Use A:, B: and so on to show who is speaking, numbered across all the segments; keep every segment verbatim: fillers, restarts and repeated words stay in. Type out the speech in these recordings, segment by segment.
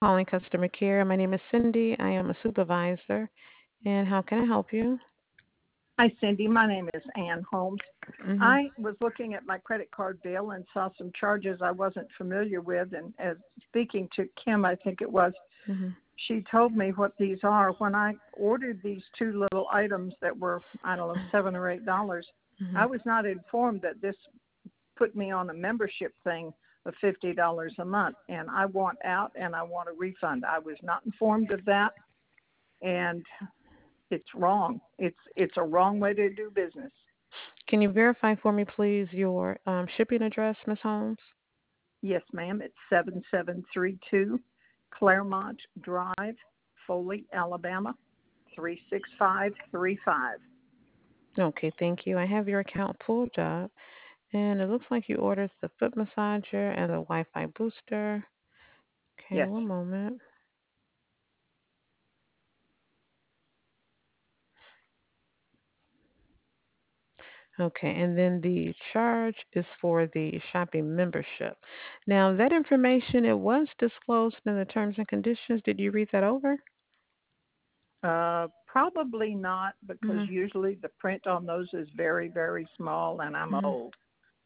A: calling customer care. My name is Cindy. I am a supervisor. And how can I help you?
B: Hi, Cindy. My name is Ann Holmes.
A: Mhm.
B: I was looking at my credit card bill and saw some charges I wasn't familiar with. And as speaking to Kim, I think it was,
A: Mhm.
B: she told me what these are. When I ordered these two little items that were, I don't know, seven or eight dollars, I
A: Mhm.
B: was not informed that this put me on a membership thing of fifty dollars a month. And I want out and I want a refund. I was not informed of that. And it's wrong. It's it's a wrong way to do business.
A: Can you verify for me, please, your um, shipping address, Miss Holmes?
B: Yes, ma'am. It's seven seven three two Claremont Drive, Foley, Alabama, three six five three five.
A: Okay, thank you. I have your account pulled up, and it looks like you ordered the foot massager and the Wi-Fi booster. Okay,
B: Yes.
A: one moment. Okay, and then the charge is for the shopping membership. Now, that information, it was disclosed in the terms and conditions. Did you read that over?
B: Uh, probably not because
A: Mm-hmm.
B: usually the print on those is very, very small and I'm
A: Mm-hmm.
B: old.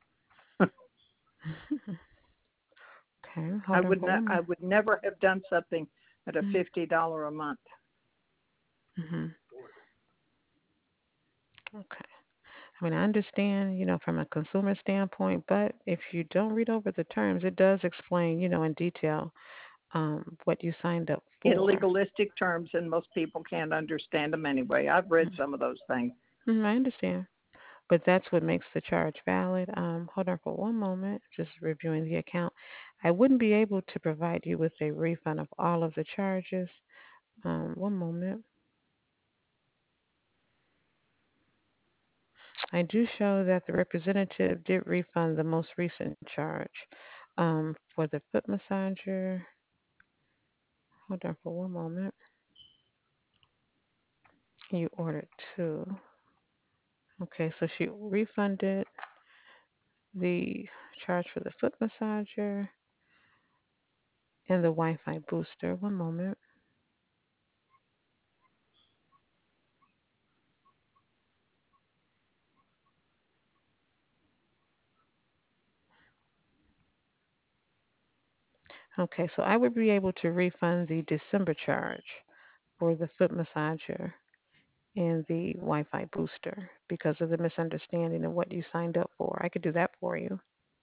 A: Okay,
B: I
A: hold on
B: would
A: for
B: not
A: one
B: I
A: more.
B: would never have done something at a
A: Mm-hmm.
B: fifty dollars a month.
A: Mm-hmm. Okay. I mean, I understand, you know, from a consumer standpoint, but if you don't read over the terms, it does explain, you know, in detail um, what you signed up
B: In
A: for.
B: legalistic terms, and most people can't understand them anyway. I've read some of those things.
A: Mm-hmm, I understand. But that's what makes the charge valid. Um, hold on for one moment, just reviewing the account. I wouldn't be able to provide you with a refund of all of the charges. Um, one moment. I do show that the representative did refund the most recent charge um, for the foot massager. Hold on for one moment. You ordered two. Okay, so she refunded the charge for the foot massager and the Wi-Fi booster. One moment. Okay, so I would be able to refund the December charge for the foot massager and the Wi-Fi booster because of the misunderstanding of what you signed up for. I could do that for you.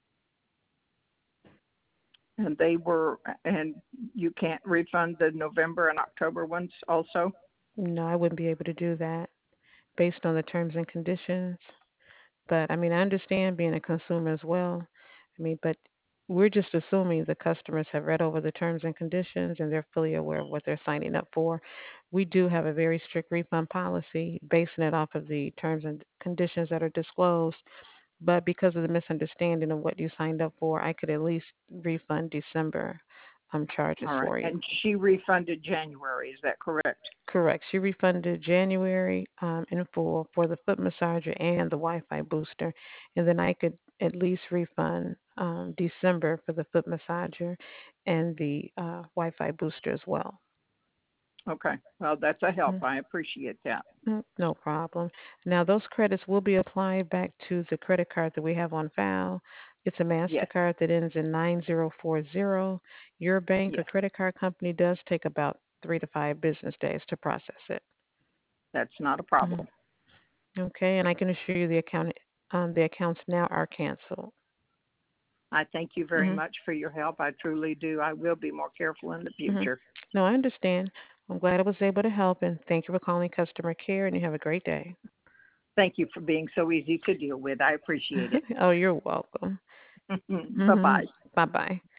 B: And they were, and you can't refund the November and October ones also.
A: No, I wouldn't be able to do that based on the terms and conditions. But I mean, I understand being a consumer as well. I mean, but we're just assuming the customers have read over the terms and conditions and they're fully aware of what they're signing up for. We do have a very strict refund policy, basing it off of the terms and conditions that are disclosed. But because of the misunderstanding of what you signed up for, I could at least refund December um, charges
B: All right.
A: for you.
B: And she refunded January. Is that correct?
A: Correct. She refunded January um, in full for the foot massager and the Wi-Fi booster, and then I could at least refund um, December for the foot massager and the uh, Wi-Fi booster as well.
B: Okay. Well, that's a help.
A: Mm,
B: I appreciate that.
A: mm, No problem. Now those credits will be applied back to the credit card that we have on file. It's a
B: Yes.
A: Mastercard that ends in nine zero four zero. Your bank or
B: Yes.
A: credit card company does take about three to five business days to process it.
B: That's not a
A: Mhm.
B: problem.
A: Okay, and I can assure you the account um, the accounts now are canceled.
B: I thank you very
A: Hmm.
B: much for your help. I truly do. I will be more careful in the
A: Hmm.
B: future.
A: No, I understand. I'm glad I was able to help, and thank you for calling customer care. And you have a great day.
B: Thank you for being so easy to deal with. I appreciate it.
A: Oh, you're welcome.
B: Bye
A: Hmm.
B: bye.
A: Bye bye.